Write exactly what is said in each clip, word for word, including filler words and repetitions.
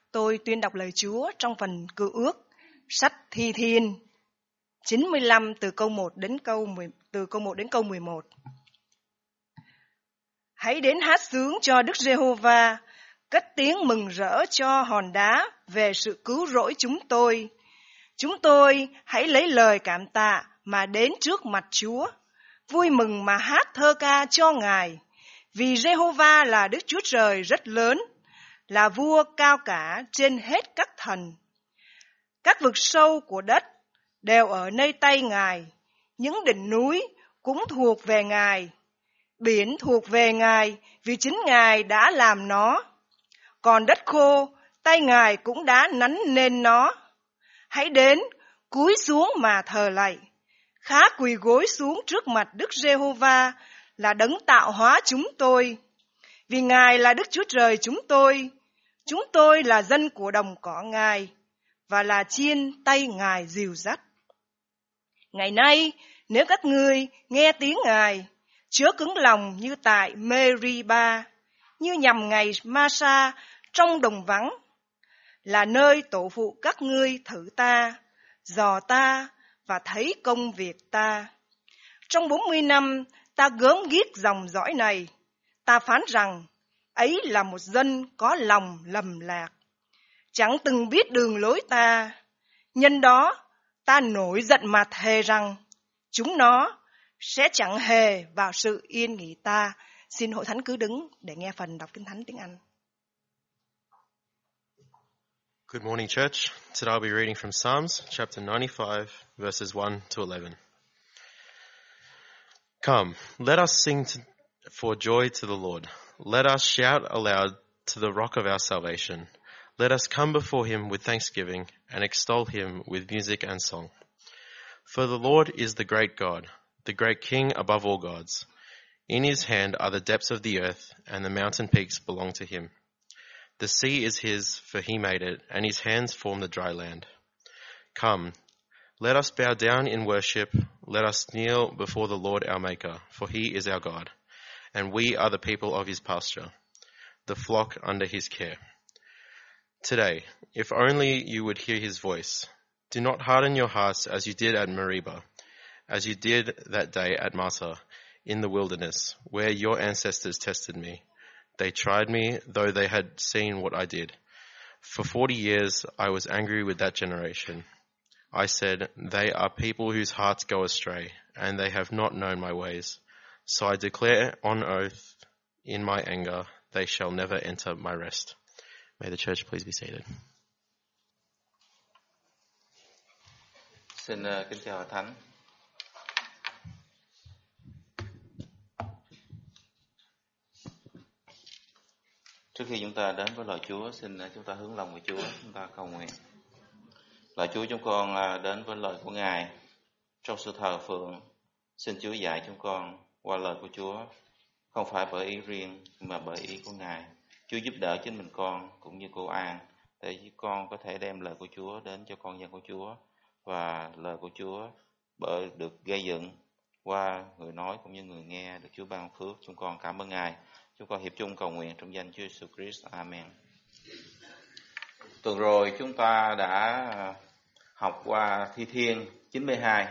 Tôi tuyên đọc lời Chúa trong phần Cựu Ước, sách Thi Thiên chín mươi lăm từ câu một đến câu mười, từ câu một đến câu mười một. Hãy đến hát xướng cho Đức Giê-hô-va, cất tiếng mừng rỡ cho hòn đá về sự cứu rỗi chúng tôi. Chúng tôi hãy lấy lời cảm tạ mà đến trước mặt Chúa, vui mừng mà hát thơ ca cho Ngài, vì Giê-hô-va là Đức Chúa Trời rất lớn, là vua cao cả trên hết các thần. Các vực sâu của đất đều ở nơi tay Ngài, những đỉnh núi cũng thuộc về Ngài. Biển thuộc về Ngài vì chính Ngài đã làm nó. Còn đất khô, tay Ngài cũng đã nắn nên nó. Hãy đến, cúi xuống mà thờ lạy, khá quỳ gối xuống trước mặt Đức Giê-hô-va là đấng tạo hóa chúng tôi. Vì Ngài là Đức Chúa Trời chúng tôi, chúng tôi là dân của đồng cỏ Ngài và là chiên tay Ngài dìu dắt. Ngày nay, nếu các ngươi nghe tiếng Ngài, chớ cứng lòng như tại Meriba, như nhằm ngày Ma-sa trong đồng vắng, là nơi tổ phụ các ngươi thử ta, dò ta và thấy công việc ta. Trong bốn mươi năm ta gớm ghiếc dòng dõi này, ta phán rằng ấy là một dân có lòng lầm lạc, chẳng từng biết đường lối ta. Nhân đó ta nổi giận mà thề rằng chúng nó sẽ chẳng hề vào sự yên nghỉ ta. Xin hội thánh cứ đứng để nghe phần đọc Kinh Thánh tiếng Anh. Good morning, church. Today I'll be reading from Psalms chapter ninety-five, verses one to eleven. Come, let us sing to, for joy to the Lord. Let us shout aloud to the rock of our salvation. Let us come before him with thanksgiving and extol him with music and song. For the Lord is the great God, the great King above all gods. In his hand are the depths of the earth, and the mountain peaks belong to him. The sea is his, for he made it, and his hands form the dry land. Come, let us bow down in worship. Let us kneel before the Lord our Maker, for he is our God, and we are the people of his pasture, the flock under his care. Today, if only you would hear his voice. Do not harden your hearts as you did at Meribah, as you did that day at Massah in the wilderness, where your ancestors tested me. They tried me, though they had seen what I did. For forty years I was angry with that generation. I said, they are people whose hearts go astray, and they have not known my ways. So I declare on oath in my anger, they shall never enter my rest. May the church please be seated. Xin uh, kính chào Hội Thánh. Trước khi chúng ta đến với lời Chúa, xin uh, chúng ta hướng lòng với Chúa, chúng ta cầu nguyện. Lời Chúa, chúng con uh, đến với lời của Ngài trong sự thờ phượng. Xin Chúa dạy chúng con qua lời của Chúa, không phải bởi ý riêng mà bởi ý của Ngài. Chúa giúp đỡ chính mình con cũng như cô An để con có thể đem lời của Chúa đến cho con dân của Chúa, và lời của Chúa bởi được gây dựng qua người nói cũng như người nghe được Chúa ban phước. Chúng con cảm ơn Ngài. Chúng con hiệp chung cầu nguyện trong danh Chúa Jesus Christ. Amen. Tuần rồi chúng ta đã học qua Thi Thiên chín mươi hai.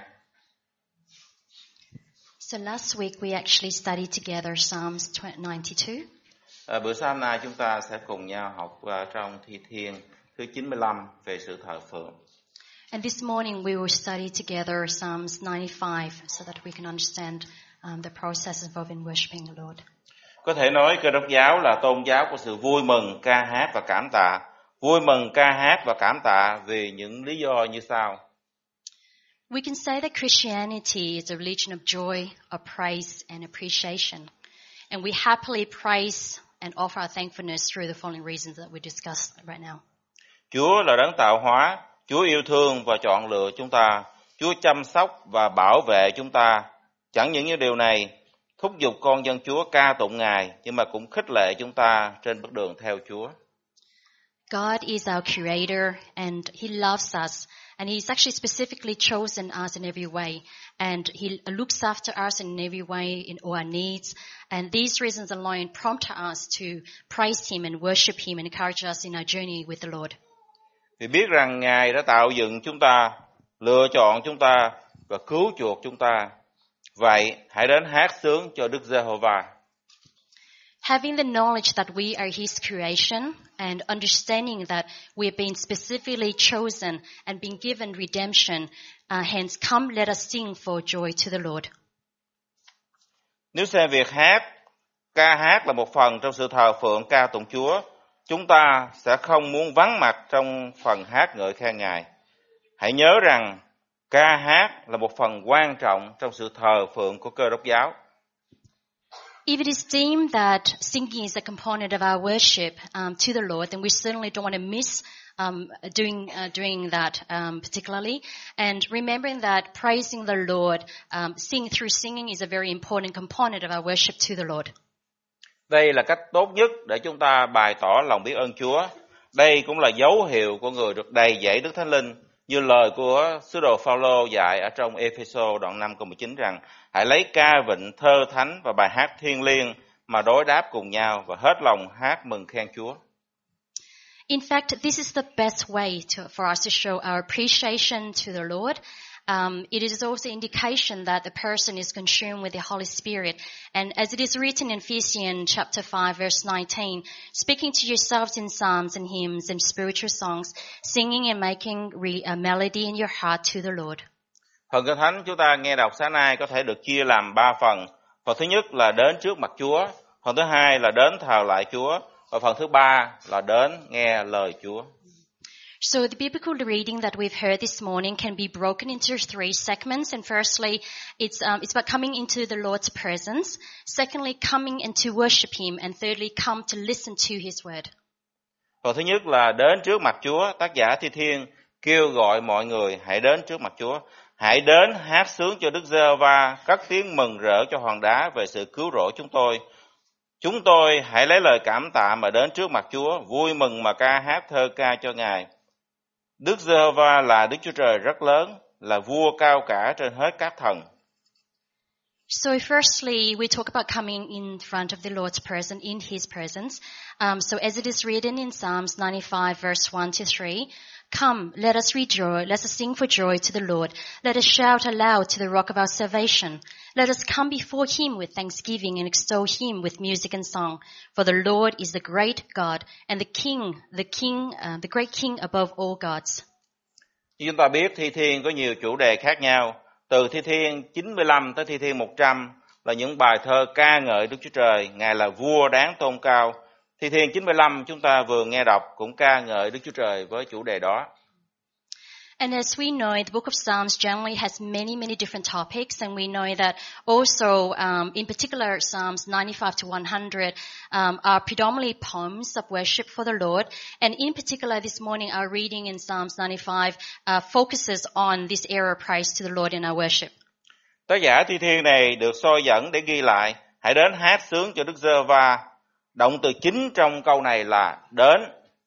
So last week we actually studied together Psalms ninety-two. À, bữa sáng nay chúng ta sẽ cùng nhau học uh, trong Thi Thiên thứ chín mươi lăm về sự thờ phượng. And this morning we will study together Psalms ninety-five so that we can understand um, the process involved in worshiping the Lord. Có thể nói Cơ Đốc giáo là tôn giáo của sự vui mừng, ca hát và cảm tạ. Vui mừng, ca hát và cảm tạ vì những lý do như sau. We can say that Christianity is a religion of joy, of praise and appreciation. And we happily praise and offer our thankfulness through the following reasons that we discussed right now. Chúa là đấng tạo hóa, Chúa yêu thương và chọn lựa chúng ta, Chúa chăm sóc và bảo vệ chúng ta. Chẳng những như điều này thúc giục con dân Chúa ca tụng Ngài, nhưng mà cũng khích lệ chúng ta trên bước đường theo Chúa. God is our creator and He loves us. And He's actually specifically chosen us in every way. And He looks after us in every way, in all our needs. And these reasons alone prompt us to praise Him and worship Him and encourage us in our journey with the Lord. Vì biết rằng Ngài đã tạo dựng chúng ta, lựa chọn chúng ta và cứu chuộc chúng ta. Vậy hãy đến hát sướng cho Đức Giê-hô-va. Having the knowledge that we are His creation and understanding that we have been specifically chosen and been given redemption, uh, hence come let us sing for joy to the Lord. Nếu xem việc hát, ca hát là một phần trong sự thờ phượng ca tụng Chúa, chúng ta sẽ không muốn vắng mặt trong phần hát ngợi khen Ngài. Hãy nhớ rằng ca hát là một phần quan trọng trong sự thờ phượng của Cơ Đốc giáo. If it is deemed that singing is a component of our worship um, to the Lord, then we certainly don't want to miss um, doing uh, doing that um, particularly. And remembering that praising the Lord, um, sing through singing is a very important component of our worship to the Lord. Đây là cách tốt nhất để chúng ta bày tỏ lòng biết ơn Chúa. Đây cũng là dấu hiệu của người được đầy dẫy Đức Thánh Linh, như lời của sứ đồ Phao-lô dạy ở trong Ê-phê-sô đoạn năm câu mười chín rằng: hãy lấy ca vịnh, thơ thánh và bài hát thiêng liêng mà đối đáp cùng nhau và hết lòng hát mừng khen Chúa. In fact, this is the best way to, for us to show our appreciation to the Lord. Um, it is also indication that the person is consumed with the Holy Spirit. And as it is written in Ephesians chapter five, verse nineteen, speaking to yourselves in psalms and hymns and spiritual songs, singing and making re- a melody in your heart to the Lord. Phần Kinh Thánh chúng ta nghe đọc sáng nay có thể được chia làm ba phần. Phần thứ nhất là đến trước mặt Chúa, phần thứ hai là đến thờ lại Chúa, và phần thứ ba là đến nghe lời Chúa. So the biblical reading that we've heard this morning can be broken into three segments. And firstly, it's um, it's about coming into the Lord's presence. Secondly, coming and to worship Him. And thirdly, come to listen to His word. Phần thứ nhất là đến trước mặt Chúa. Tác giả Thi Thiên kêu gọi mọi người hãy đến trước mặt Chúa. Hãy đến hát sướng cho Đức Giê-hô-va, cất tiếng mừng rỡ cho hòn đá về sự cứu rỗi chúng tôi. Chúng tôi hãy lấy lời cảm tạ mà đến trước mặt Chúa, vui mừng mà ca hát thơ ca cho Ngài. Đức Giê-hô-va là Đức Chúa Trời rất lớn, là vua cao cả trên hết các thần. So firstly, we talk about coming in front of the Lord's presence, in His presence. Um, so as it is written in Psalms ninety-five, verse one to three, come, let us rejoice, let us sing for joy to the Lord. Let us shout aloud to the rock of our salvation. Let us come before Him with thanksgiving and extol Him with music and song. For the Lord is the great God and the King, the King, uh, the great King above all gods. Như chúng ta biết, Thi Thiên có nhiều chủ đề khác nhau. Từ Thi Thiên chín mươi lăm tới Thi Thiên một trăm là những bài thơ ca ngợi Đức Chúa Trời, Ngài là vua đáng tôn cao. Thi Thiên chín mươi lăm chúng ta vừa nghe đọc cũng ca ngợi Đức Chúa Trời với chủ đề đó. And as we know, the book of Psalms generally has many, many different topics, and we know that also, um, in particular, Psalms ninety-five to one hundred um, are predominantly poems of worship for the Lord. And in particular, this morning, our reading in Psalms ninety-five uh, focuses on this area of praise to the Lord in our worship. Tác giả Thi Thiên này được soi dẫn để ghi lại: hãy đến hát sướng cho Đức Giê-hô-va. Động từ chính trong câu này là đến.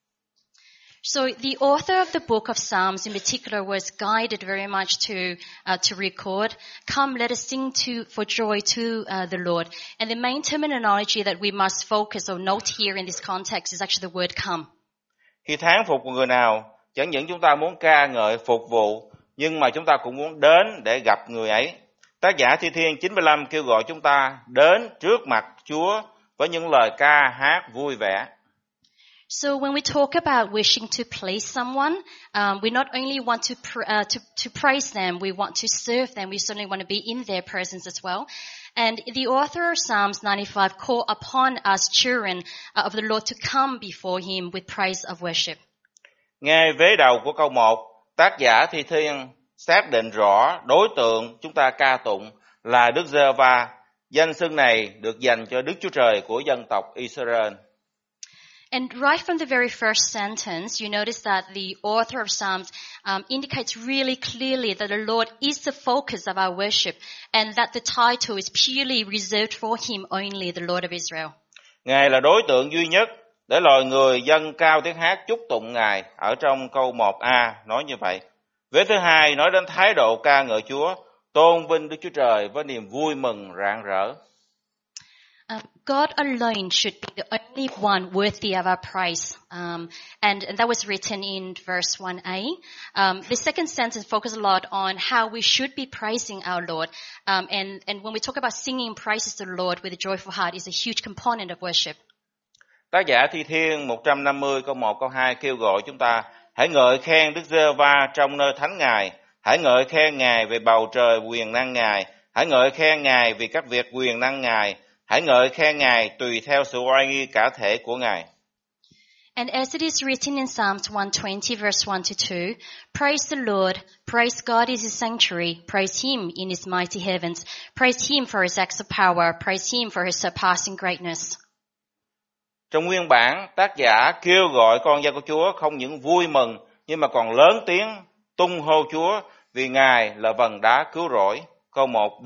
So the author of the book of Psalms in particular was guided very much to uh, to record, come let us sing to for joy to uh, the Lord. And the main terminology that we must focus or note here in this context is actually the word come. Khi thán phục một người nào, chẳng những chúng ta muốn ca ngợi phục vụ, nhưng mà chúng ta cũng muốn đến để gặp người ấy. Tác giả Thi Thiên chín mươi lăm kêu gọi chúng ta đến trước mặt Chúa với những lời ca hát vui vẻ. So when we talk about wishing to please someone, um, we not only want to, pr- uh, to to praise them, we want to serve them. We certainly want to be in their presence as well. And the author of Psalms ninety-five call upon us children uh, of the Lord to come before Him with praise of worship. Ngay vế đầu của câu một, tác giả Thi Thiên xác định rõ đối tượng chúng ta ca tụng là Đức Giê-hô-va. Danh xưng này được dành cho Đức Chúa Trời của dân tộc Israel. And right from the very first sentence, you notice that the author of Psalms um, indicates really clearly that the Lord is the focus of our worship and that the title is purely reserved for Him only, the Lord of Israel. Ngài là đối tượng duy nhất, để loài người dâng cao tiếng hát chúc tụng Ngài. Ở trong câu một a nói như vậy. Vế thứ hai nói đến thái độ ca ngợi Chúa, tôn vinh Đức Chúa Trời với niềm vui mừng rạng rỡ. Um, God alone should be the only one worthy of our praise. Um, and, and that was written in verse one a. Um, the second sentence focuses a lot on how we should be praising our Lord. Um, and, and when we talk about singing praises to the Lord with a joyful heart is a huge component of worship. Tác giả Thi Thiên một trăm năm mươi câu một câu hai kêu gọi chúng ta hãy ngợi khen Đức Giê-hô-va trong nơi thánh Ngài, hãy ngợi khen Ngài về bầu trời quyền năng Ngài, hãy ngợi khen Ngài vì các việc quyền năng Ngài, hãy ngợi khen Ngài tùy theo sự oai nghi cả thể của Ngài. And as it is written in Psalms one twenty verse one to two, praise the Lord, praise God in his sanctuary, praise him in his mighty heavens, praise him for his acts of power, praise him for his surpassing greatness. Trong nguyên bản, tác giả kêu gọi con dân của Chúa không những vui mừng, nhưng mà còn lớn tiếng tung hô Chúa vì Ngài là vầng đá cứu rỗi. Câu một b.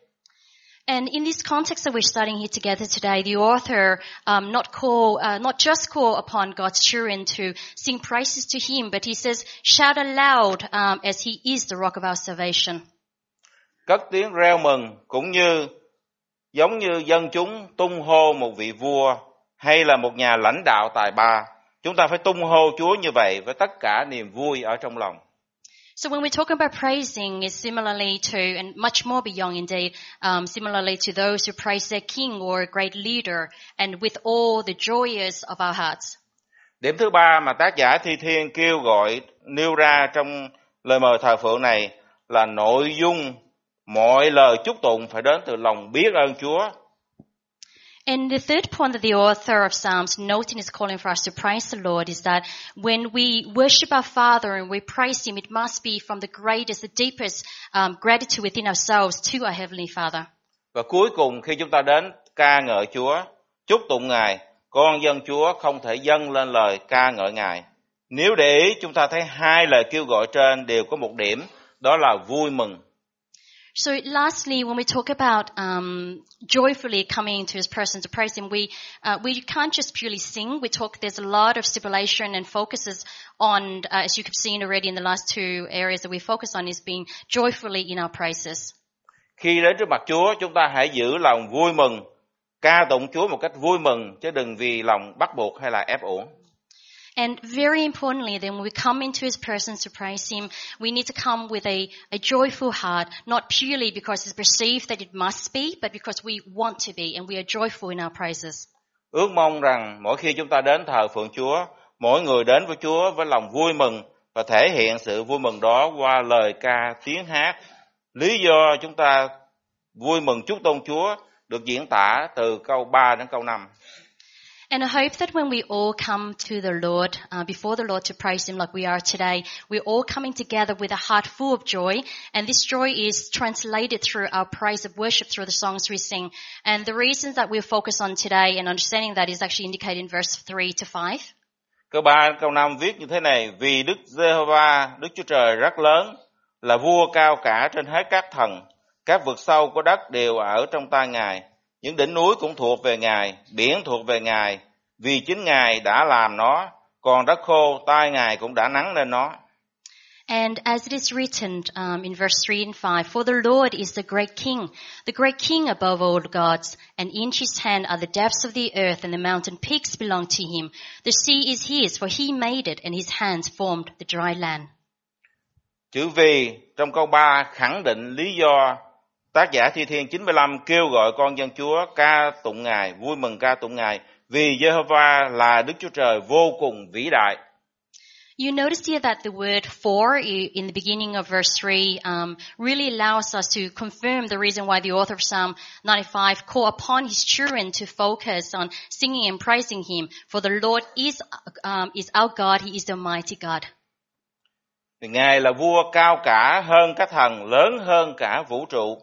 And in this context that we're studying here together today, the author um, not call, uh, not just call upon God's children to sing praises to him, but he says, shout aloud um, as he is the rock of our salvation. Cất tiếng reo mừng cũng như giống như dân chúng tung hô một vị vua hay là một nhà lãnh đạo tài ba. Chúng ta phải tung hô Chúa như vậy với tất cả niềm vui ở trong lòng. So when we talk about praising is similarly to, and much more beyond indeed, um, similarly to those who praise their king or a great leader, and with all the joyous of our hearts. Điểm thứ ba mà tác giả Thi Thiên kêu gọi nêu ra trong lời mời thờ phượng này là nội dung mọi lời chúc tụng phải đến từ lòng biết ơn Chúa. And the third point that the author of Psalms noting is calling for us to praise the Lord is that when we worship our Father and we praise him, it must be from the greatest, the deepest um, gratitude within ourselves to our Heavenly Father. Và cuối cùng khi chúng ta đến ca ngợi Chúa, chúc tụng Ngài, con dân Chúa không thể dâng lên lời ca ngợi Ngài. Nếu để ý, chúng ta thấy hai lời kêu gọi trên đều có một điểm, đó là vui mừng. So lastly, when we talk about um, joyfully coming into his presence to praise him, we uh, we can't just purely sing. We talk. There's a lot of stipulation and focuses on, uh, as you have seen already in the last two areas that we focus on, is being joyfully in our praises. Khi đến trước mặt Chúa, chúng ta hãy giữ lòng vui mừng, ca tụng Chúa một cách vui mừng, chứ đừng vì lòng bắt buộc hay là ép uổng. And very importantly, then when we come into his presence to praise him, we need to come with a, a joyful heart, not purely because it's perceived that it must be, but because we want to be, and we are joyful in our praises. Ước mong rằng mỗi khi chúng ta đến thờ phượng Chúa, mỗi người đến với Chúa với lòng vui mừng và thể hiện sự vui mừng đó qua lời ca, tiếng hát. Lý do chúng ta vui mừng chúc tôn Chúa được diễn tả từ câu ba đến câu năm. And I hope that when we all come to the Lord, uh, before the Lord to praise him like we are today, we're all coming together with a heart full of joy. And this joy is translated through our praise of worship through the songs we sing. And the reason that we'll focus on today and understanding that is actually indicated in verse three to five. Câu ba câu năm viết như thế này: Vì Đức Giê-hô-va, Đức Chúa Trời rất lớn, là vua cao cả trên hết các thần. Các vực sâu của đất đều ở trong tay Ngài. Những đỉnh núi cũng thuộc về Ngài, biển thuộc về Ngài, vì chính Ngài đã làm nó, còn đất khô, tay Ngài cũng đã nắng lên nó. And as it is written um, in verse three and five, for the Lord is the great King, the great King above all gods, and in his hand are the depths of the earth, and the mountain peaks belong to him. The sea is his, for he made it, and his hands formed the dry land. Chữ vì trong câu ba khẳng định lý do tác giả Thi Thiên chín mươi lăm kêu gọi con dân Chúa ca tụng Ngài, vui mừng ca tụng Ngài, vì Giê-hô-va là Đức Chúa Trời vô cùng vĩ đại. You notice here that the word for in the beginning of verse three um, really allows us to confirm the reason why the author of Psalm ninety-five called upon his children to focus on singing and praising him. For the Lord is um, is our God, he is the mighty God. Vì Ngài là vua cao cả hơn các thần, lớn hơn cả vũ trụ,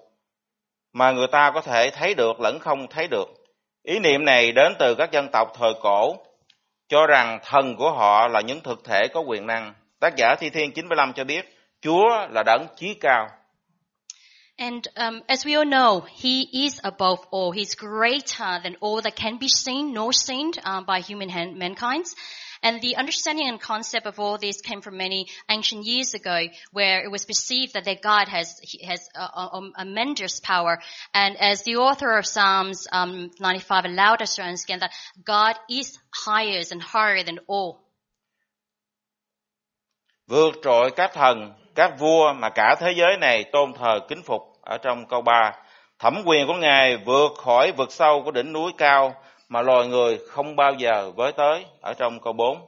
mà người ta có thể thấy được lẫn không thấy được. Ý niệm này đến từ các dân tộc thời cổ, cho rằng thần của họ là những thực thể có quyền năng. Tác giả Thi Thiên chín mươi lăm cho biết, Chúa là đấng chí cao. And um, as we all know, He is above all. He's greater than all that can be seen nor seen um, by human hand, mankind. And the understanding and concept of all this came from many ancient years ago, where it was perceived that their God has has a, a, a tremendous power. And as the author of Psalms um, ninety-five allowed us to understand that God is higher and higher than all. Vượt trội các thần, các vua mà cả thế giới này tôn thờ kính phục ở trong câu ba. Thẩm quyền của Ngài vượt khỏi vực sâu của đỉnh núi cao mà loài người không bao giờ với tới ở trong câu bốn.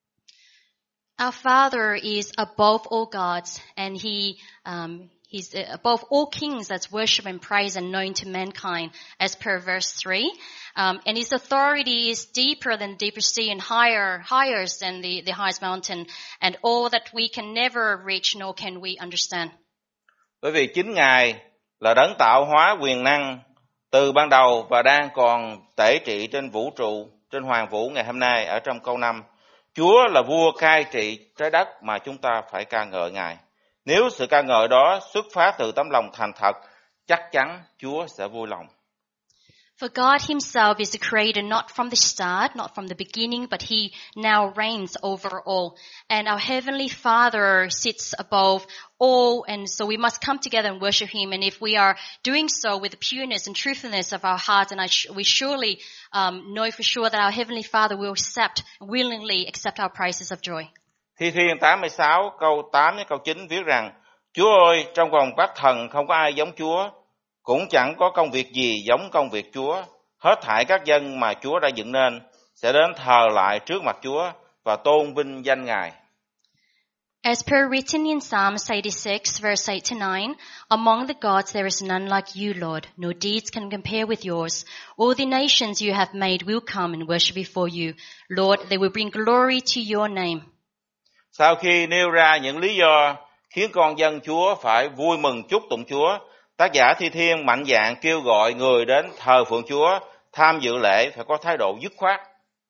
Our Father is above all gods, and He um, He's above all kings that's worship and praise and known to mankind, as per verse three. Um, and His authority is deeper than the deepest sea and higher, higher than the, the highest mountain, and all that we can never reach nor can we understand. Bởi vì chính Ngài là đấng tạo hóa quyền năng từ ban đầu và đang còn tể trị trên vũ trụ, trên hoàng vũ ngày hôm nay ở trong câu năm. Chúa là vua cai trị trái đất mà chúng ta phải ca ngợi Ngài. Nếu sự ca ngợi đó xuất phát từ tấm lòng thành thật, chắc chắn Chúa sẽ vui lòng. For God Himself is the creator, not from the start, not from the beginning, but He now reigns over all. And our Heavenly Father sits above all, and so we must come together and worship Him. And if we are doing so with the pureness and truthfulness of our hearts, and I sh- we surely um, know for sure that our Heavenly Father will accept, willingly accept our praises of joy. Thi Thiên tám mươi sáu câu tám đến câu chín viết rằng: Chúa ơi, trong vòng các thần không có ai giống Chúa, cũng chẳng có công việc gì giống công việc Chúa. Hết thảy các dân mà Chúa đã dựng nên sẽ đến thờ lại trước mặt Chúa và tôn vinh danh Ngài. As per written in Psalms eighty-six, verse eight to nine, among the gods there is none like you, Lord, no deeds can compare with yours. All the nations you have made will come and worship before you. Lord, they will bring glory to your name. Sau khi nêu ra những lý do khiến con dân Chúa phải vui mừng chúc tụng Chúa, tác giả Thi Thiên mạnh dạn kêu gọi người đến thờ phượng Chúa, tham dự lễ phải có thái độ dứt khoát.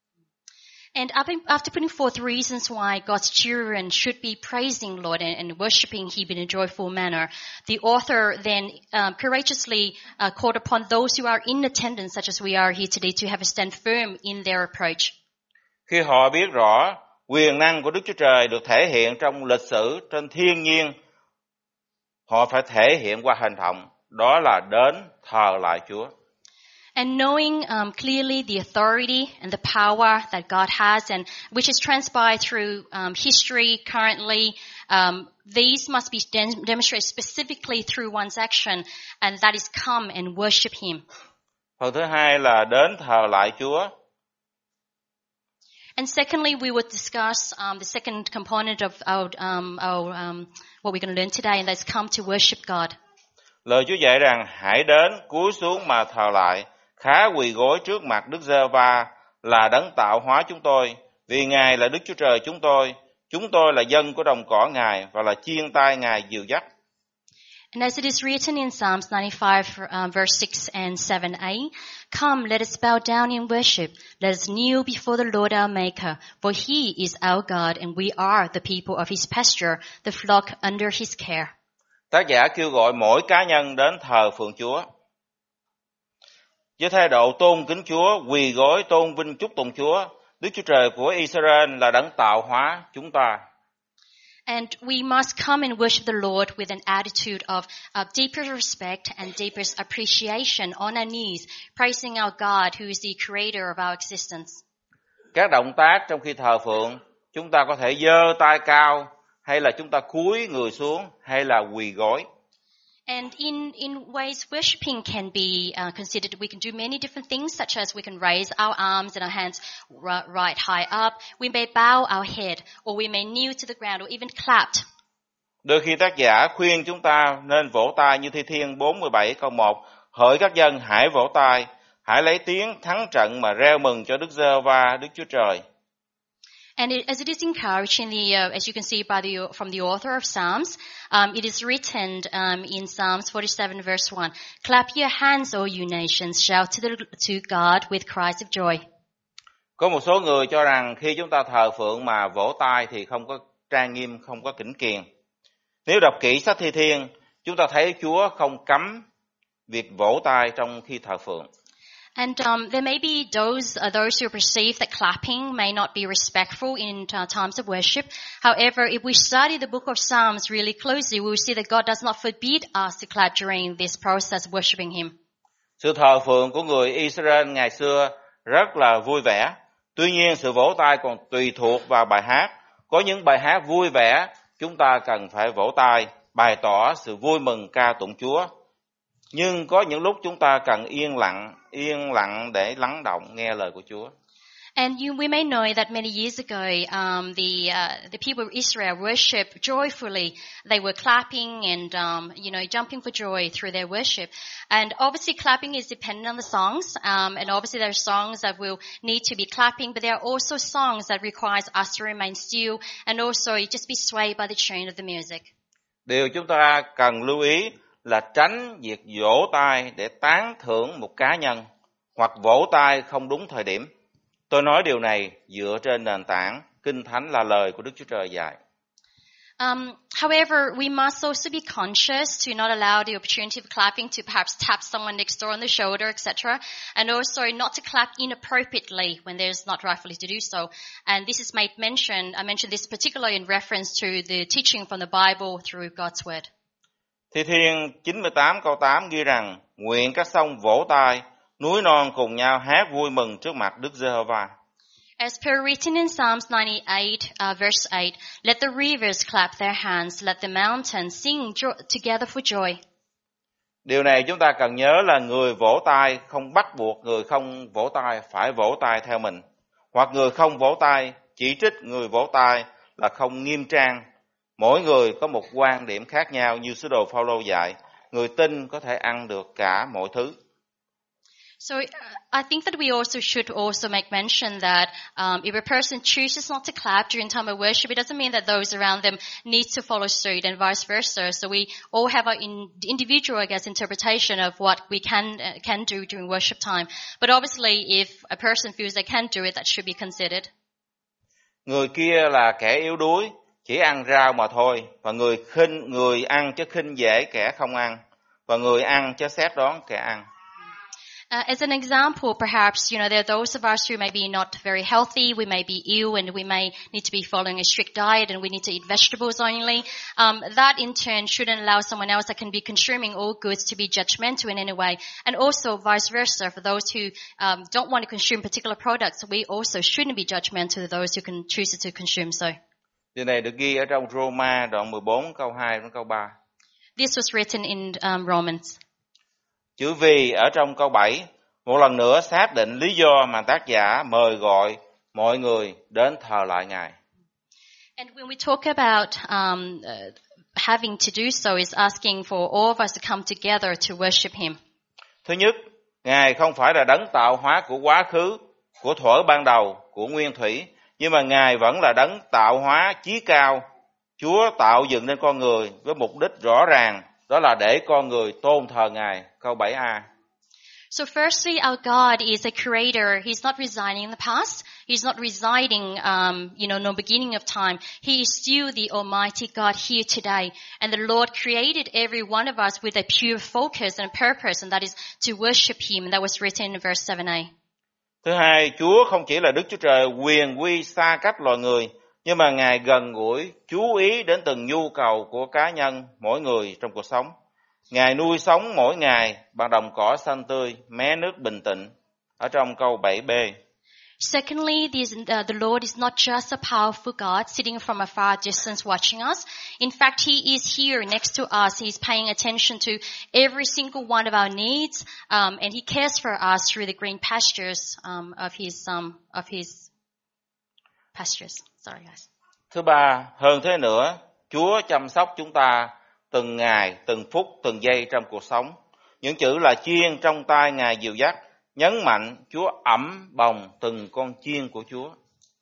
And after putting forth reasons why God's children should be praising Lord and, and worshiping Him in a joyful manner, the author then um, courageously uh, called upon those who are in attendance, such as we are here today, to have a stand firm in their approach. Khi họ biết rõ quyền năng của Đức Chúa Trời được thể hiện trong lịch sử, trên thiên nhiên, họ phải thể hiện qua hành động, đó là đến thờ lại Chúa. And knowing um, clearly the authority and the power that God has, and which is transpired through um, history currently, um, these must be de- demonstrated specifically through one's action, and that is come and worship Him. Phần thứ hai là đến thờ lại Chúa. And secondly, we would discuss um, the second component of our, um, our um, what we're going to learn today, and that's come to worship God. Lời Chúa dạy rằng hãy đến cúi xuống mà thờ lại, khá quỳ gối trước mặt Đức Giê-hô-va là đấng tạo hóa chúng tôi, vì Ngài là Đức Chúa Trời chúng tôi, chúng tôi là dân của đồng cỏ Ngài và là chiên tai Ngài dìu dắt. And as it is written in Psalms ninety-five, um, verse six and seven a, come, let us bow down in worship. Let us kneel before the Lord our Maker, for He is our God, and we are the people of His pasture, the flock under His care. Tác giả kêu gọi mỗi cá nhân đến thờ phượng Chúa. Với thái độ tôn kính Chúa, quỳ gối tôn vinh chúc tụng Chúa, Đức Chúa Trời của Israel là đấng tạo hóa chúng ta. And we must come and worship the Lord with an attitude of uh, deepest respect and deepest appreciation on our knees, praising our God who is the creator of our existence. Các động tác trong khi thờ phượng, chúng ta có thể giơ tay cao, hay là chúng ta cúi người xuống, hay là quỳ gối. And in, in ways worshiping can be uh, considered, we can do many different things, such as we can raise our arms and our hands right, right high up. We may bow our head, or we may kneel to the ground, or even clap. Đôi khi tác giả khuyên chúng ta nên vỗ tay như Thi Thiên bốn mươi bảy câu một. Hỡi các dân hãy vỗ tay, hãy lấy tiếng thắng trận mà reo mừng cho Đức Giê-hô-va, Đức Chúa Trời. And it, as it is encouraged in the, uh, as you can see by the, from the author of Psalms, um, it is written um, in Psalms forty-seven verse one, clap your hands, all you nations, shout to, the, to God with cries of joy. Có một số người cho rằng khi chúng ta thờ phượng mà vỗ tay thì không có trang nghiêm, không có kính kiền. Nếu đọc kỹ sách Thi Thiên, Chúng ta thấy Chúa không cấm việc vỗ tay trong khi thờ phượng. And um, there may be those uh, those who perceive that clapping may not be respectful in uh, times of worship. However, if we study the book of Psalms really closely, we will see that God does not forbid us to clap during this process of worshiping Him. Sự thờ phượng của người Israel ngày xưa rất là vui vẻ. Tuy nhiên, sự vỗ tay còn tùy thuộc vào bài hát. Có những bài hát vui vẻ, chúng ta cần phải vỗ tay, bày tỏ sự vui mừng ca tụng Chúa. Nhưng có những lúc chúng ta cần yên lặng, yên lặng để lắng động nghe lời của Chúa. And you, we may know that many years ago, um, the uh, the people of Israel worship joyfully. They were clapping and um, you know jumping for joy through their worship. And obviously, clapping is dependent on the songs. Um, and obviously, there are songs that will need to be clapping, but there are also songs that requires us to remain still and also just be swayed by the tune of the music. Điều chúng ta cần lưu ý là tránh việc vỗ tay để tán thưởng một cá nhân hoặc vỗ tay không đúng thời điểm. Tôi nói điều này dựa trên nền tảng Kinh Thánh là lời của Đức Chúa Trời dạy. Um, however, we must also be conscious to not allow the opportunity of clapping to perhaps tap someone next door on the shoulder, et cetera. And also not to clap inappropriately when there's not rightfully to do so. And this is made mention, I mentioned this particularly in reference to the teaching from the Bible through God's Word. Thi Thiên chín mươi tám câu tám ghi rằng, nguyện các sông vỗ tay, núi non cùng nhau hát vui mừng trước mặt Đức Giê-hô-va. As per written in Psalms ninety-eight, uh, verse eight, let the rivers clap their hands, let the mountains sing jo- together for joy. Điều này chúng ta cần nhớ là người vỗ tay không bắt buộc người không vỗ tay phải vỗ tay theo mình. Hoặc người không vỗ tay chỉ trích người vỗ tay là không nghiêm trang. Mỗi người có một quan điểm khác nhau như sứ đồ Phao-lô dạy. Người tin có thể ăn được cả mọi thứ. So uh, I think that we also should also make mention that um, if a person chooses not to clap during time of worship, it doesn't mean that those around them need to follow suit and vice versa. So we all have our in, individual, I guess, interpretation of what we can uh, can do during worship time. But obviously, if a person feels they can't do it, that should be considered. Người kia là kẻ yếu đuối, chỉ ăn rau mà thôi, và người khinh người ăn chứ khinh dễ kẻ không ăn, và người ăn chứ xét đoán kẻ ăn. Uh, as an example, perhaps, you know, there are those of us who may be not very healthy, we may be ill, and we may need to be following a strict diet, and we need to eat vegetables only. Um, that in turn shouldn't allow someone else that can be consuming all goods to be judgmental in any way. And also vice versa, for those who um, don't want to consume particular products, we also shouldn't be judgmental to those who can choose to consume so. Điều này được ghi ở trong Roma đoạn mười bốn câu hai đến câu ba. This was written in um, Romans. Chữ vì ở trong câu bảy, một lần nữa xác định lý do mà tác giả mời gọi mọi người đến thờ lại Ngài. And when we talk about um, uh, having to do so is asking for all of us to come together to worship Him. Thứ nhất, Ngài không phải là đấng tạo hóa của quá khứ, của thuở ban đầu, của nguyên thủy, nhưng mà Ngài vẫn là đấng tạo hóa chí cao. Chúa tạo dựng nên con người với mục đích rõ ràng, đó là để con người tôn thờ Ngài. Câu bảy a. So firstly, our God is a creator. He's not residing in the past. He's not residing, um, you know, no beginning of time. He is still the Almighty God here today. And the Lord created every one of us with a pure focus and purpose, and that is to worship Him. And that was written in verse seven a. Thứ hai, Chúa không chỉ là Đức Chúa Trời quyền quy xa cách loài người, nhưng mà Ngài gần gũi, chú ý đến từng nhu cầu của cá nhân, mỗi người trong cuộc sống. Ngài nuôi sống mỗi ngày bằng đồng cỏ xanh tươi, mé nước bình tĩnh, ở trong câu bảy b. Secondly, this, uh, the Lord is not just a powerful God sitting from a far distance watching us. In fact, He is here next to us. He's paying attention to every single one of our needs, um, and He cares for us through the green pastures um, of His um, of His pastures. Sorry, guys. Thứ ba, hơn thế nữa, Chúa chăm sóc chúng ta từng ngày, từng phút, từng giây trong cuộc sống. Những chữ là chiên trong tay Ngài dìu dắt, nhấn mạnh Chúa ẵm bồng từng con chiên của Chúa.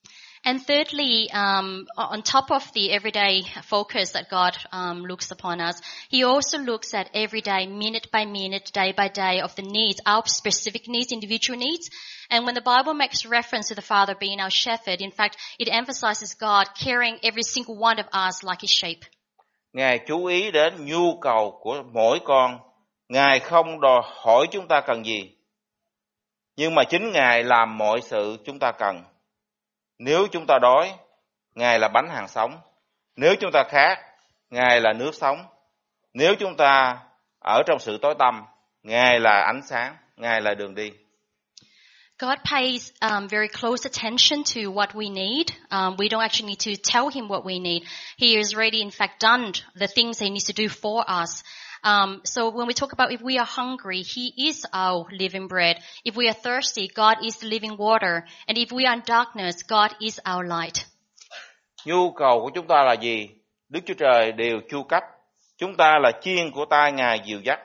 And thirdly, um, on top of the everyday focus that God um, looks upon us, He also looks at every day, minute by minute, day by day of the needs, our specific needs, individual needs. And when the Bible makes reference to the Father being our shepherd, in fact, it emphasizes God caring every single one of us like His sheep. Ngài chú ý đến nhu cầu của mỗi con. Ngài không đòi hỏi chúng ta cần gì, nhưng mà chính Ngài làm mọi sự chúng ta cần. Nếu chúng ta đói, Ngài là bánh hàng sống. Nếu chúng ta khát, Ngài là nước sống. Nếu chúng ta ở trong sự tối tăm, Ngài là ánh sáng, Ngài là đường đi. God pays um, very close attention to what we need. Um, we don't actually need to tell him what we need. He has already, in fact, done the things he needs to do for us. Um, so when we talk about if we are hungry, he is our living bread. If we are thirsty, God is the living water. And if we are in darkness, God is our light. Nhu cầu của chúng ta là gì? Đức Chúa Trời đều chu cấp. Chúng ta là chiên của tay Ngài dìu dắt.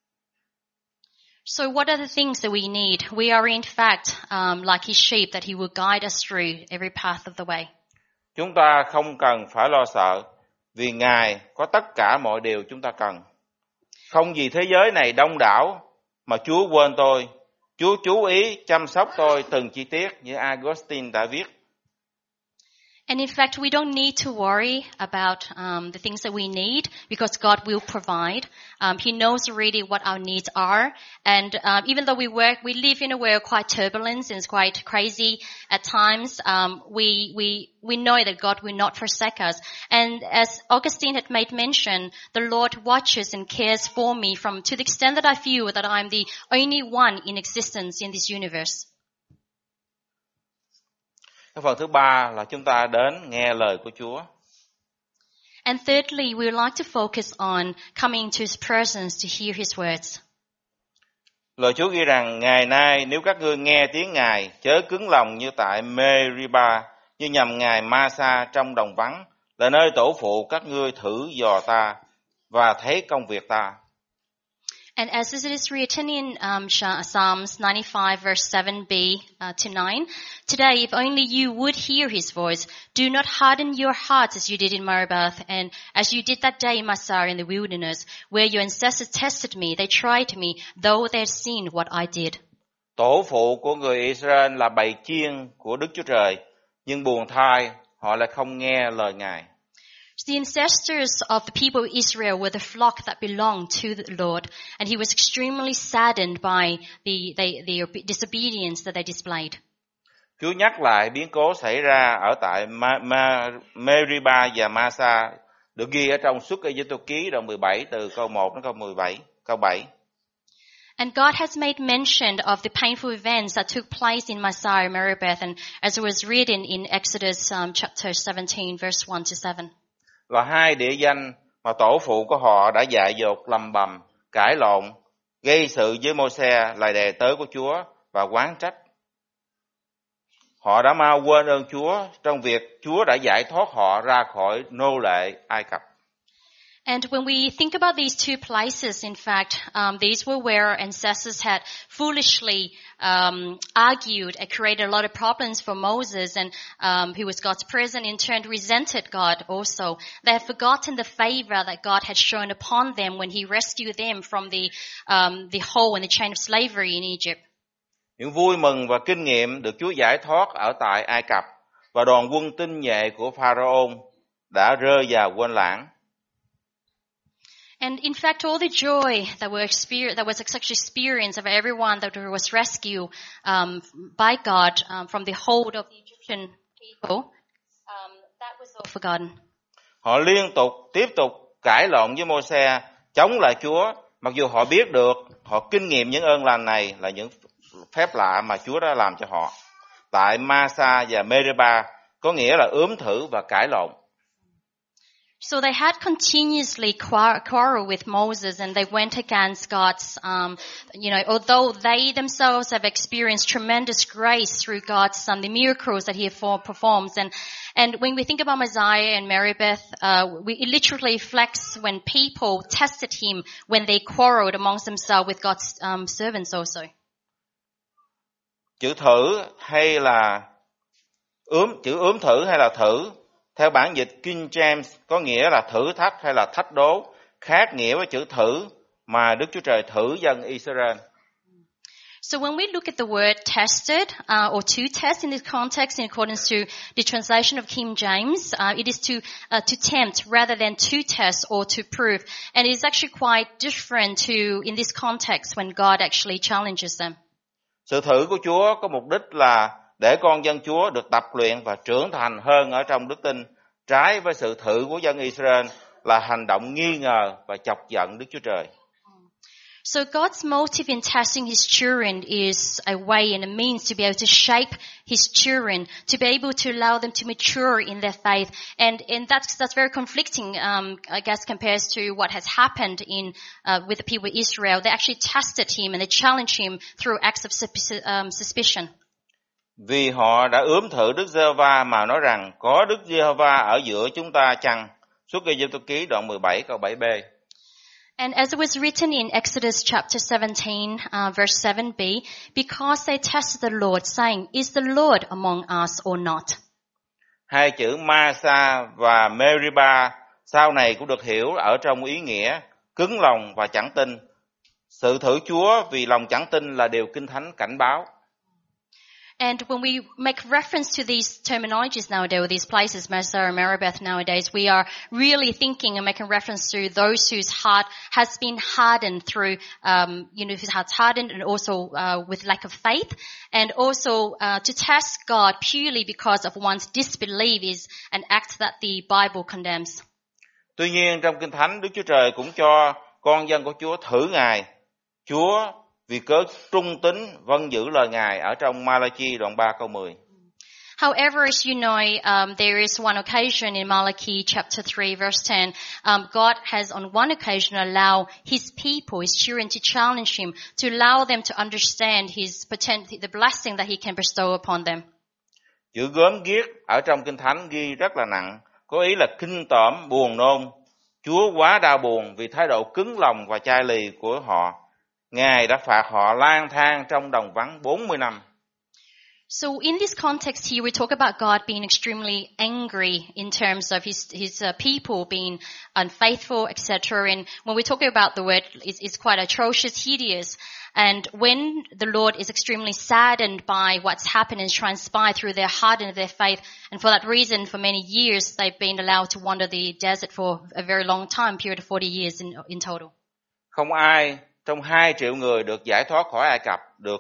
So what are the things that we need? We are in fact um, like his sheep that he will guide us through every path of the way. Chúng ta không cần phải lo sợ, vì Ngài có tất cả mọi điều chúng ta cần. Không vì thế giới này đông đảo mà Chúa quên tôi. Chúa chú ý chăm sóc tôi từng chi tiết như Augustine đã viết. And in fact, we don't need to worry about um, the things that we need because God will provide. Um, he knows already what our needs are. And um, even though we work, we live in a world quite turbulent and it's quite crazy at times, um, we, we, we know that God will not forsake us. And as Augustine had made mention, the Lord watches and cares for me from, to the extent that I feel that I'm the only one in existence in this universe. Cái phần thứ ba là chúng ta đến nghe lời của Chúa. And thirdly, we would like to focus on coming to his presence to hear his words. Lời Chúa ghi rằng, ngày nay nếu các ngươi nghe tiếng Ngài, chớ cứng lòng như tại Meriba, như nhằm Ngài Ma-sa trong đồng vắng, là nơi tổ phụ các ngươi thử dò ta và thấy công việc ta. And as it is written in um, Psalms ninety-five, verse seven b uh, to nine, today, if only you would hear his voice, do not harden your hearts as you did in Meribah, and as you did that day in Massah in the wilderness, where your ancestors tested me, they tried me, though they had seen what I did. Tổ phụ của người Israel là bầy chiên của Đức Chúa Trời, nhưng buồn thay, họ lại không nghe lời Ngài. The ancestors of the people of Israel were the flock that belonged to the Lord, and he was extremely saddened by the, the, the disobedience that they displayed. Chúa nhắc lại biến cố xảy ra ở tại Ma, Ma, Meriba và Masa, được ghi ở trong Xuất Ê-díp-tô ký đoạn mười bảy từ câu một đến câu mười bảy, câu bảy. And God has made mention of the painful events that took place in Massah and Meribah, and as it was written in Exodus um, chapter seventeen, verse one to seven. Là hai địa danh mà tổ phụ của họ đã dại dột lầm bầm, cãi lộn, gây sự với Mô-se là đầy tớ của Chúa và oán trách. Họ đã mau quên ơn Chúa trong việc Chúa đã giải thoát họ ra khỏi nô lệ Ai Cập. And when we think about these two places, in fact, um, these were where ancestors had foolishly um, argued and created a lot of problems for Moses, and um, who was God's present, in turn resented God also. They had forgotten the favor that God had shown upon them when he rescued them from the, um, the hole and the chain of slavery in Egypt. Những vui mừng và kinh nghiệm được Chúa giải thoát ở tại Ai Cập và đoàn quân tinh nhuệ của Pharaoh đã rơi vào quên lãng. And in fact, all the joy that were experience, that was such experience of everyone that was rescued um, by God um, from the hold of the Egyptian people, um, that was all forgotten. Họ liên tục tiếp tục cãi lộn với Mô-se, chống lại Chúa, mặc dù họ biết được, họ kinh nghiệm những ơn lành này là những phép lạ mà Chúa đã làm cho họ. Tại Ma-sa và Meriba có nghĩa là ướm thử và cãi lộn. So they had continuously quarreled with Moses, and they went against God's, um, you know, although they themselves have experienced tremendous grace through God's, um, the miracles that he performs. And, and when we think about Messiah and Meribah, uh, we, it literally reflects when people tested him, when they quarreled amongst themselves with God's um, servants also. Chữ thử hay là ướm, chữ ướm thử hay là thử, theo bản dịch King James có nghĩa là thử thách hay là thách đố, khác nghĩa với chữ thử mà Đức Chúa Trời thử dân Israel. So when we look at the word tested, uh, or to test in this context, in accordance to the translation of King James, uh, it is to uh, to tempt rather than to test or to prove, and it is actually quite different to in this context when God actually challenges them. Sự thử của Chúa có mục đích là để con dân Chúa được tập luyện và trưởng thành hơn ở trong đức tin, trái với sự thử của dân Israel là hành động nghi ngờ và chọc giận Đức Chúa Trời. So God's motive in testing His children is a way and a means to be able to shape His children, to be able to allow them to mature in their faith. And, and that's, that's very conflicting, um, I guess, compared to what has happened in, uh, with the people of Israel. They actually tested Him and they challenged Him through acts of um, suspicion. Vì họ đã ướm thử Đức Giê-hô-va mà nói rằng có Đức Giê-hô-va ở giữa chúng ta chăng? Xuất Ê-díp-tô ký đoạn mười bảy câu bảy b. And as it was written in Exodus chapter seventeen, uh, verse seven b, because they tested the Lord, saying, is the Lord among us or not? Hai chữ Masa và Meriba sau này cũng được hiểu ở trong ý nghĩa cứng lòng và chẳng tin. Sự thử Chúa vì lòng chẳng tin là điều Kinh Thánh cảnh báo. And when we make reference to these terminologies nowadays, or these places, Massa and Meribeth nowadays, we are really thinking and making reference to those whose heart has been hardened through, um, you know, whose heart's hardened and also uh, with lack of faith. And also uh, to test God purely because of one's disbelief is an act that the Bible condemns. Tuy nhiên trong Kinh Thánh, Đức Chúa Trời cũng cho con dân của Chúa thử Ngài. Chúa vì cớ trung tín vâng giữ lời Ngài ở trong Malachi đoạn ba câu mười. However, as you know, um, there is one occasion in Malachi chapter three verse ten, um, God has on one occasion allowed His people, His children to challenge Him, to allow them to understand His potential, the blessing that He can bestow upon them. Chữ gớm ghiếc ở trong Kinh Thánh ghi rất là nặng, có ý là kinh tởm, buồn nôn. Chúa quá đau buồn vì thái độ cứng lòng và chai lì của họ. Ngài đã phạt họ lang thang trong đồng vắng bốn mươi năm. So in this context here, we talk about God being extremely angry in terms of His His uh, people being unfaithful, et cetera. And when we talk about the word, it's, it's quite atrocious, hideous. And when the Lord is extremely saddened by what's happened and transpired through their heart and their faith, and for that reason, for many years, they've been allowed to wander the desert for a very long time, period of forty years in, in total. Không ai trong hai triệu người được giải thoát khỏi Ai Cập được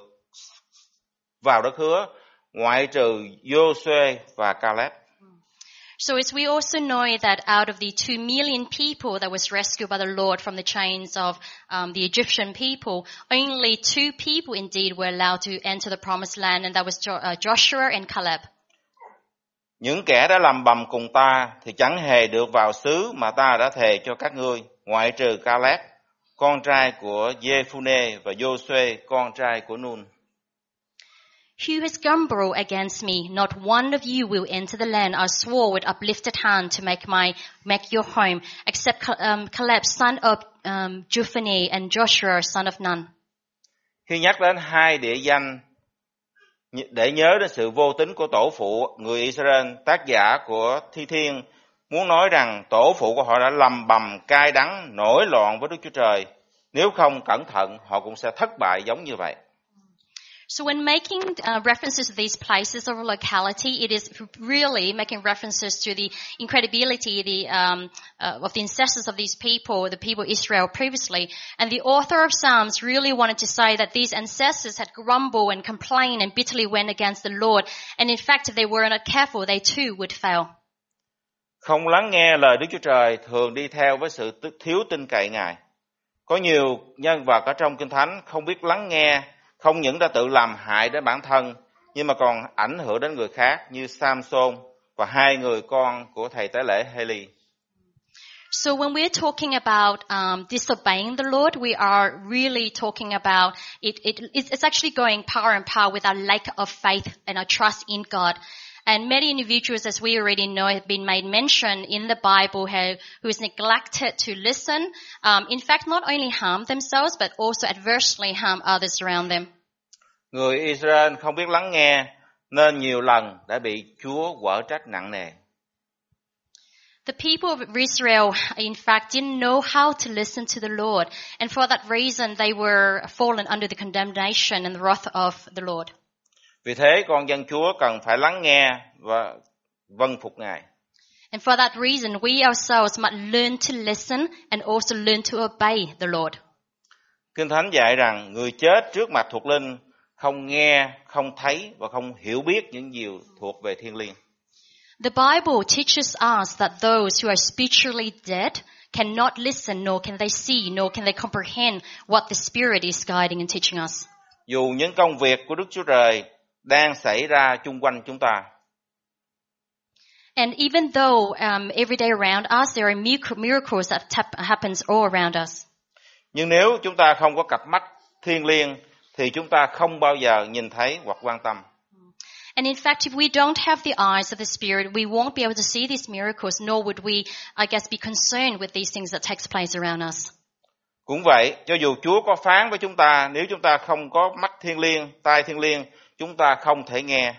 vào đất hứa, ngoại trừ Giô-suê và Caleb. So as we also know that out of the two million people that was rescued by the Lord from the chains of um, the Egyptian people, only two people indeed were allowed to enter the promised land, and that was jo- uh, Joshua and Caleb. Những kẻ đã làm bầm cùng ta thì chẳng hề được vào xứ mà ta đã thề cho các ngươi, ngoại trừ Caleb, con trai của Giê-phu-nê và Giô-suê, con trai của Nun. Who has grumbled against me? Not one of you will enter the land I swore with uplifted hand to make my make your home, except um, Caleb, son of um, Jephunneh, and Joshua, son of Nun. Khi nhắc đến hai địa danh để nhớ đến sự vô tín của tổ phụ người Israel, tác giả của Thi Thiên muốn nói rằng tổ phụ của họ đã lầm bầm cay đắng, nổi loạn với Đức Chúa Trời. Nếu không cẩn thận, họ cũng sẽ thất bại giống như vậy. So when making uh, references to these places or locality, it is really making references to the incredibility the, um, uh, of the ancestors of these people, the people of Israel previously. And the author of Psalms really wanted to say that these ancestors had grumbled and complained and bitterly went against the Lord. And in fact, if they were not careful, they too would fail. Không lắng nghe lời Đức Chúa Trời thường đi theo với sự thiếu tin cậy Ngài. Có nhiều nhân vật ở trong Kinh Thánh không biết lắng nghe, không những đã tự làm hại đến bản thân, nhưng mà còn ảnh hưởng đến người khác như Samson và hai người con của thầy tế lễ Heli. So when we're talking about um, disobeying the Lord, we are really talking about it, it. It's actually going power and power with our lack of faith and our trust in God. And many individuals, as we already know, have been made mention in the Bible who, who is neglected to listen. Um, in fact, not only harm themselves, but also adversely harm others around them. Người Israel không biết lắng nghe, nên nhiều lần đã bị Chúa quở trách nặng nề. The people of Israel, in fact, didn't know how to listen to the Lord. And for that reason, they were fallen under the condemnation and the wrath of the Lord. Vì thế con dân Chúa cần phải lắng nghe và vâng phục Ngài. And for that reason, we ourselves must learn to listen and also learn to obey the Lord. Kinh Thánh dạy rằng người chết trước mặt thuộc linh không nghe, không thấy và không hiểu biết những điều thuộc về thiên liêng. The Bible teaches us that those who are spiritually dead cannot listen, nor can they see, nor can they comprehend what the Spirit is guiding and teaching us. Dù những công việc của Đức Chúa Trời đang xảy ra chung quanh chúng ta. And even though um, every day around us there are miracles that tap, happens all around us. Nhưng nếu chúng ta không có cặp mắt thiêng liêng thì chúng ta không bao giờ nhìn thấy hoặc quan tâm. And in fact, if we don't have the eyes of the Spirit, we won't be able to see these miracles, nor would we, I guess, be concerned with these things that takes place around us. Cũng vậy, cho dù Chúa có phán với chúng ta, nếu chúng ta không có mắt thiêng liêng, tai thiêng liêng, chúng ta không thể nghe.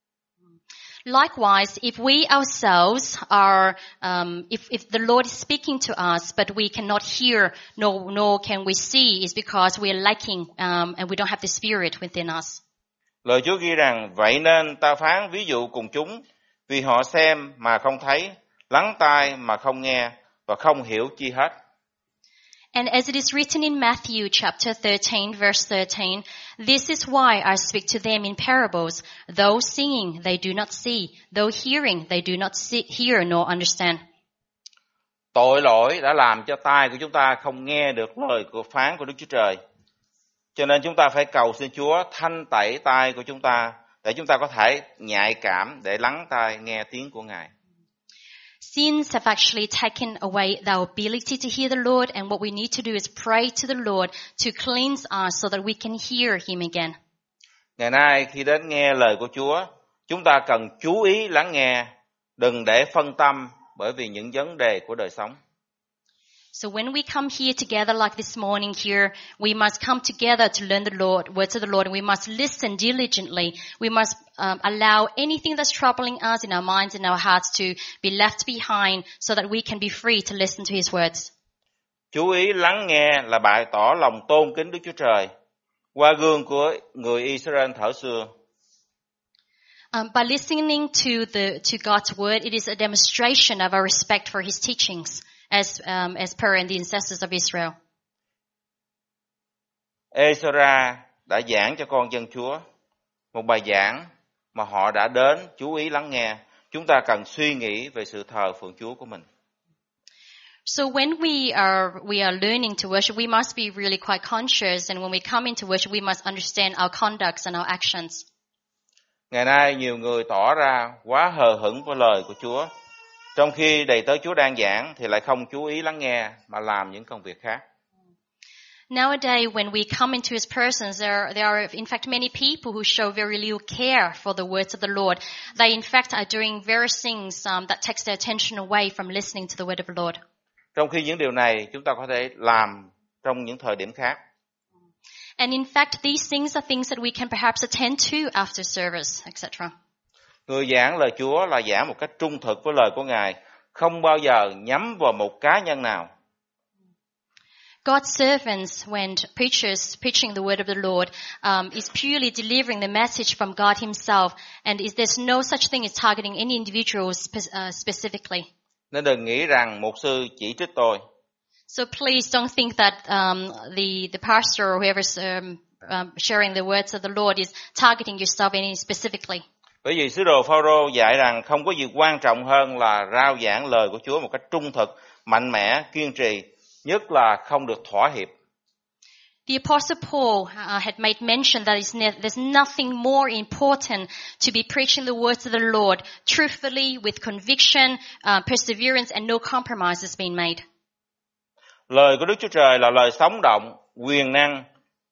Likewise, if we ourselves are, um, if, if the Lord is speaking to us, but we cannot hear, nor, nor can we see, is because we are lacking, um, and we don't have the Spirit within us. Lời Chúa ghi rằng, vậy nên ta phán ví dụ cùng chúng, vì họ xem mà không thấy, lắng tai mà không nghe, và không hiểu chi hết. And as it is written in Matthew chapter thirteen, verse thirteen, this is why I speak to them in parables. Though singing, they do not see. Though hearing, they do not see, hear nor understand. Tội lỗi đã làm cho tai của chúng ta không nghe được lời của phán của Đức Chúa Trời. Cho nên chúng ta phải cầu xin Chúa thanh tẩy tai của chúng ta để chúng ta có thể nhạy cảm để lắng tai nghe tiếng của Ngài. Sins have actually taken away our ability to hear the Lord, and what we need to do is pray to the Lord to cleanse us so that we can hear Him again. Ngày nay khi đến nghe lời của Chúa, chúng ta cần chú ý lắng nghe, đừng để phân tâm bởi vì những vấn đề của đời sống. So when we come here together like this morning here, we must come together to learn the Lord, words of the Lord, and we must listen diligently. We must um, allow anything that's troubling us in our minds and our hearts to be left behind so that we can be free to listen to His words. Chú ý lắng nghe là bày tỏ lòng tôn kính Đức Chúa Trời qua gương của người Israel thở xưa. Um, by listening to the to God's word, it is a demonstration of our respect for His teachings, as um, as per in the ancestors of Israel. Ezra đã giảng cho con dân Chúa một bài giảng mà họ đã đến chú ý lắng nghe. Chúng ta cần suy nghĩ về sự thờ phượng Chúa của mình. So when we are we are learning to worship, we must be really quite conscious, and when we come into worship, we must understand our conducts and our actions. Ngày nay nhiều người tỏ ra quá hờ hững với lời của Chúa, trong khi đầy tớ Chúa đang giảng thì lại không chú ý lắng nghe mà làm những công việc khác. Nowadays, when we come into His presence, there are, there are in fact many people who show very little care for the words of the Lord. They in fact are doing various things um, that takes their attention away from listening to the word of the Lord. Trong khi những điều này chúng ta có thể làm trong những thời điểm khác. And in fact, these things are things that we can perhaps attend to after service, et cetera. Người giảng lời Chúa là giảng một cách trung thực với lời của Ngài, không bao giờ nhắm vào một cá nhân nào. God's servants, when preachers preaching the word of the Lord, um, is purely delivering the message from God Himself, and is there's no such thing as targeting any individual spe- uh, specifically. Nên đừng nghĩ rằng mục sư chỉ trích tôi. So please don't think that um, the the pastor or whoever's um, um, sharing the words of the Lord is targeting yourself any specifically. Bởi vì sứ đồ Phao-rô dạy rằng không có gì quan trọng hơn là rao giảng lời của Chúa một cách trung thực, mạnh mẽ, kiên trì, nhất là không được thỏa hiệp. The Apostle Paul uh, had made mention that there's nothing more important to be preaching the words of the Lord truthfully, with conviction, uh, perseverance, and no compromises being made. Lời của Đức Chúa Trời là lời sống động, quyền năng.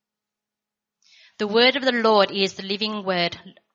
The word of the Lord is the living word.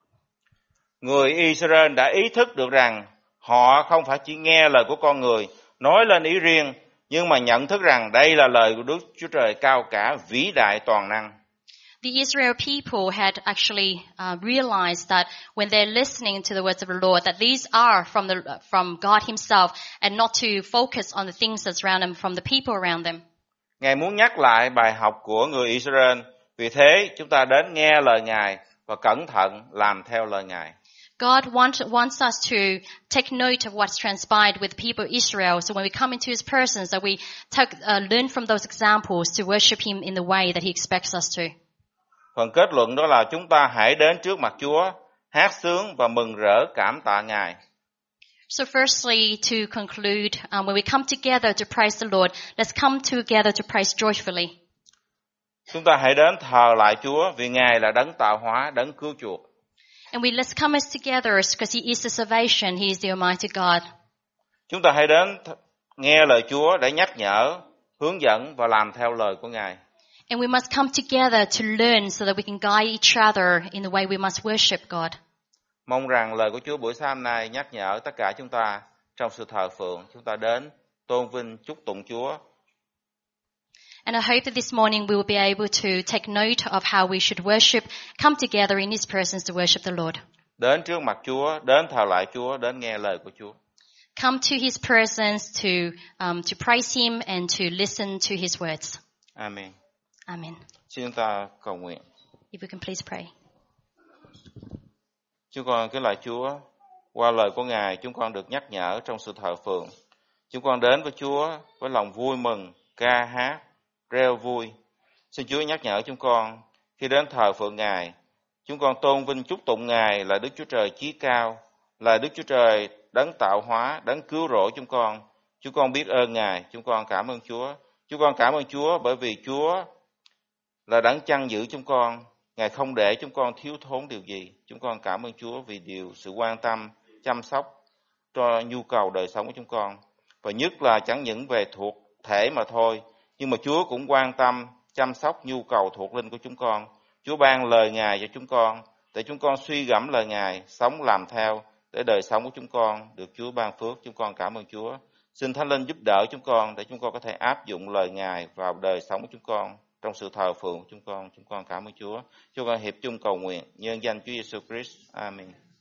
Người Israel đã ý thức được rằng họ không phải chỉ nghe lời của con người, nói lên ý riêng, nhưng mà nhận thức rằng đây là lời của Đức Chúa Trời cao cả, vĩ đại toàn năng. The Israel people had actually uh, realized that when they're listening to the words of the Lord, that these are from the from God Himself, and not to focus on the things that's around them, from the people around them. Ngài muốn nhắc lại bài học của người Israel. Vì thế chúng ta đến nghe lời Ngài và cẩn thận làm theo lời Ngài. God want, wants us to take note of what's transpired with the people of Israel. So when we come into His presence, that we take, uh, learn from those examples to worship Him in the way that He expects us to. Phần kết luận đó là chúng ta hãy đến trước mặt Chúa, hát sướng và mừng rỡ cảm tạ Ngài. So firstly, to conclude, um, when we come together to praise the Lord, let's come together to praise joyfully. Chúng ta hãy đến thờ lại Chúa vì Ngài là đấng tạo hóa, đấng cứu chuộc. And we let's come as together because He is the salvation, He is the Almighty God. Chúng ta hãy đến th- nghe lời Chúa để nhắc nhở, hướng dẫn và làm theo lời của Ngài. And we must come together to learn so that we can guide each other in the way we must worship God. Mong rằng lời của Chúa buổi sáng hôm nay nhắc nhở tất cả chúng ta trong sự thờ phượng, chúng ta đến tôn vinh chúc tụng Chúa. And I hope that this morning we will be able to take note of how we should worship, come together in His presence to worship the Lord. Đến trước mặt Chúa, đến thờ lại Chúa, đến nghe lời của Chúa. Come to His presence to um, to praise Him and to listen to His words. Amen. Amen. Xin chúng ta cầu nguyện. If we can please pray. Chúng con kính lạy Chúa, qua lời của Ngài chúng con được nhắc nhở trong sự thờ phượng. Chúng con đến với Chúa với lòng vui mừng, ca hát, reo vui. Xin Chúa nhắc nhở chúng con khi đến thờ phượng Ngài, chúng con tôn vinh chúc tụng Ngài là Đức Chúa Trời chí cao, là Đức Chúa Trời đấng tạo hóa, đấng cứu rỗi chúng con. Chúng con biết ơn Ngài, chúng con cảm ơn Chúa. Chúng con cảm ơn Chúa bởi vì Chúa là đấng chăn giữ chúng con. Ngài không để chúng con thiếu thốn điều gì. Chúng con cảm ơn Chúa vì điều sự quan tâm, chăm sóc cho nhu cầu đời sống của chúng con. Và nhất là chẳng những về thuộc thể mà thôi, nhưng mà Chúa cũng quan tâm, chăm sóc nhu cầu thuộc linh của chúng con. Chúa ban lời Ngài cho chúng con, để chúng con suy gẫm lời Ngài, sống làm theo, để đời sống của chúng con được Chúa ban phước. Chúng con cảm ơn Chúa. Xin Thánh Linh giúp đỡ chúng con, để chúng con có thể áp dụng lời Ngài vào đời sống của chúng con, trong sự thờ phượng của chúng con. Chúng con cảm ơn Chúa. Chúng con hiệp chung cầu nguyện nhân danh Chúa Giêsu Christ. Amen.